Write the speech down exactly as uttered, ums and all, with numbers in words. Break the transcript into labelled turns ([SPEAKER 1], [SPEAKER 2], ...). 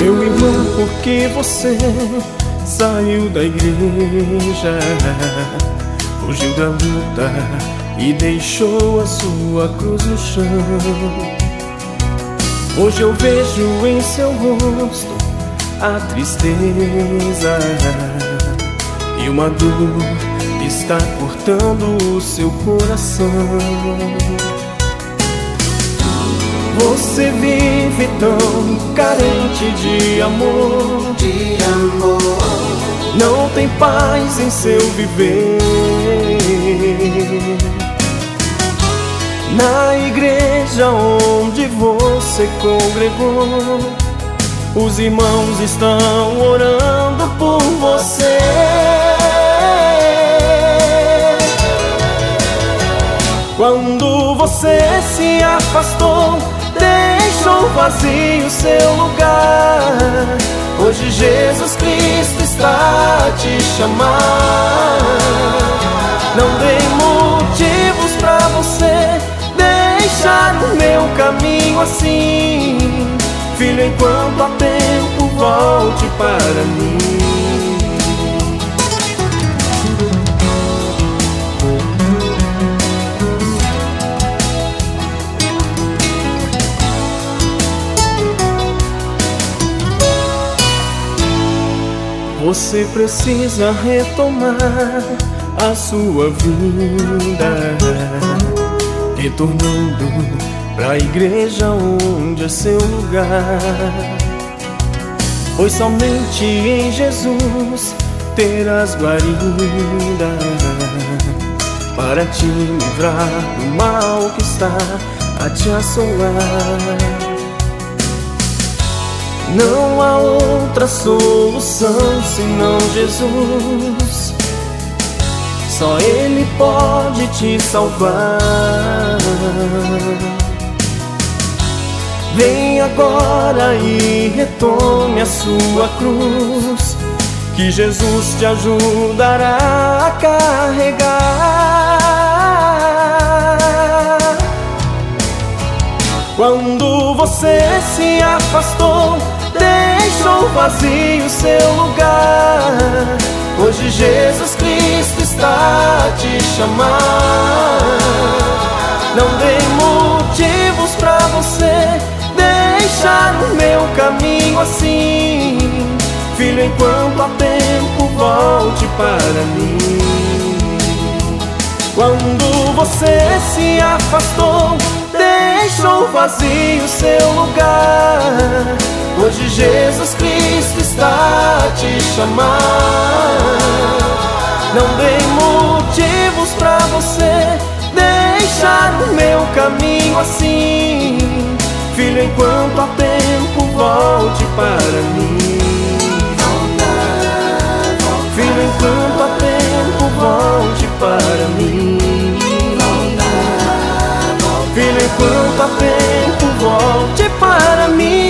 [SPEAKER 1] Meu irmão, por que você saiu da igreja? Fugiu da luta e deixou a sua cruz no chão. Hoje eu vejo em seu rosto a tristeza e uma dor está cortando o seu coração. Você vive tão carente de amor,
[SPEAKER 2] de amor.
[SPEAKER 1] Não tem paz em seu viver. Na igreja onde você congregou, os irmãos estão orando por você. Quando você se afastou, deixou vazio seu lugar. Hoje Jesus Cristo está a te chamar. Não dei motivos pra você deixar o meu caminho assim. Filho, enquanto há tempo, volte para mim. Você precisa retomar a sua vida, retornando pra igreja onde é seu lugar. Pois somente em Jesus terás guarida para te livrar do mal que está a te assolar. Não há outra solução senão Jesus. Só Ele pode te salvar. Vem agora e retome a sua cruz, que Jesus te ajudará a carregar. Quando você se afastou, deixou vazio seu lugar. Hoje Jesus Cristo está a te chamar. Não dei motivos pra você deixar o meu caminho assim. Filho, enquanto há tempo, volte para mim. Quando você se afastou, deixou vazio seu lugar. Hoje Jesus Cristo está a te chamar. Não dei motivos pra você deixar o meu caminho assim. Filho, enquanto há tempo, volte para mim. Filho, enquanto há tempo, volte para mim. Filho, enquanto há tempo, volte para mim.